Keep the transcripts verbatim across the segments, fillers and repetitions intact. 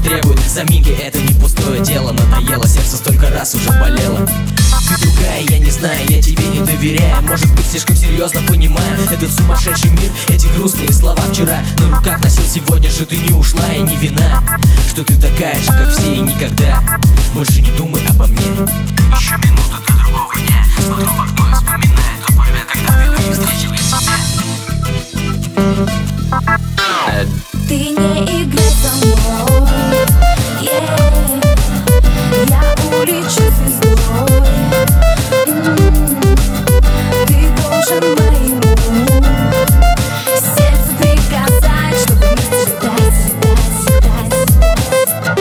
требует заминки. Это не пустое дело, надоело, сердце столько раз уже болело. Ты другая, я не знаю, я тебе не доверяю. Может быть, слишком серьезно понимаю этот сумасшедший мир, эти грустные слова вчера на руках носил, сегодня же ты не ушла и не вина, что ты такая же, как все и никогда больше не думай обо мне. Еще минуту до другого дня, смотрю в окно и вспоминаю тот момент, когда впервые встретила тебя. Ты не играй со мной, yeah. Я улечу звездой. Ты должен моему сердцу приказать, чтобы вместе ждать, ждать,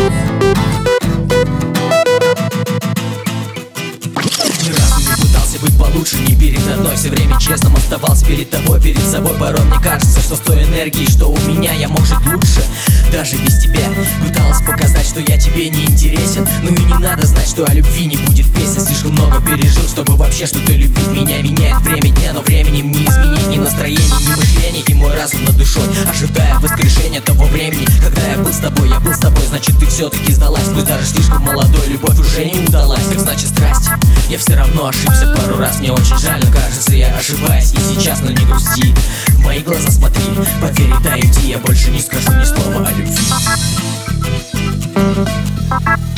ждать. Ни разу не пытался быть получше, не перед одной, все время честным оставался перед тобой, перед собой. Порой мне кажется, что с той энергией, что у меня, я мог жить лучше, даже без тебя. Пыталась показать, что я тебе не интересен, ну и не надо знать, что о любви не будет песен. Слишком много пережил, чтобы вообще что-то любить. Меня меняет время дня, но временем не изменить ни настроение, ни мышление. И мой разум над душой, ожидая воскрешения того времени, когда я был с тобой, я был с тобой. Значит, ты все-таки сдалась, пусть даже слишком молодой, любовь уже не удалась. Так значит, страсть, я все равно ошибся пару раз. Мне очень жаль, но кажется, я ошибаюсь. И сейчас, но не грусти, в мои глаза смотри, поверь, да иди, я больше не скажу ни слова о любви.